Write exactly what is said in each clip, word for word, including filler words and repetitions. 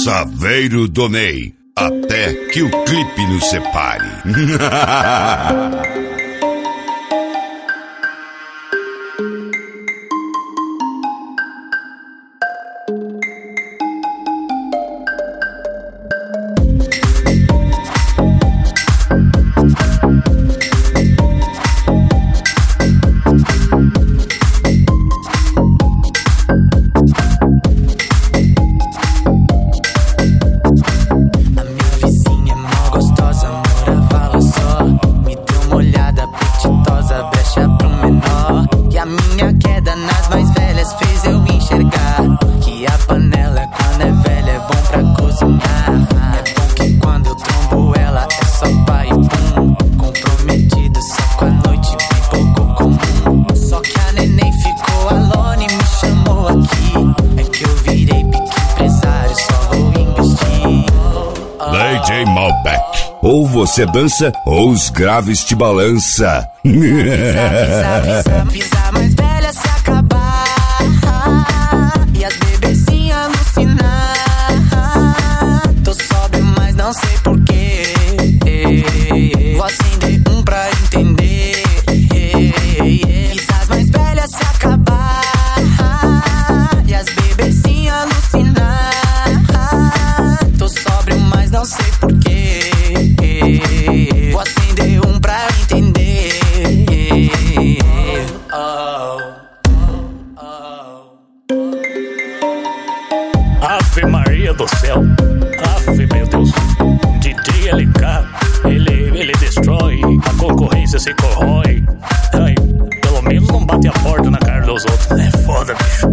Saveiro do Ney, até que o clipe nos separe. Ou você dança, ou os graves te balança. Pisa, pisa, pisa, pisa mais velha se acabar e as bebezinhas alucinar. Tô sóbrio, mas não sei porquê. Vou acender um pra entender. Pisa as mais velhas se acabar e as bebezinhas alucinar. Tô sóbrio, mas não sei porquê. Vou acender um pra entender. Oh, oh, oh. Ave Maria do céu, ave meu Deus. D J L K, ele, ele destrói, a concorrência se corrói. Ai, pelo menos não bate a porta na cara dos outros. É foda, bicho.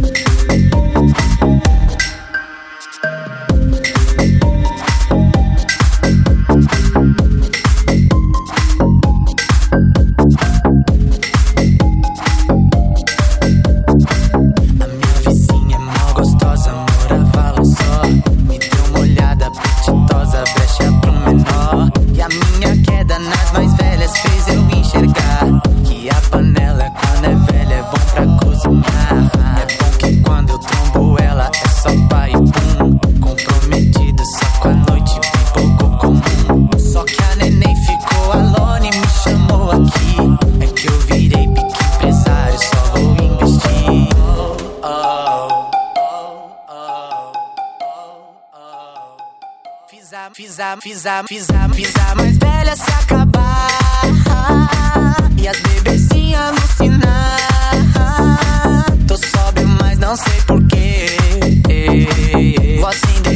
Pisa, pisa, pisa, pisa mais velha se acabar e as bebezinhas alucinar. Tô sóbrio, mas não sei porquê. Vou acender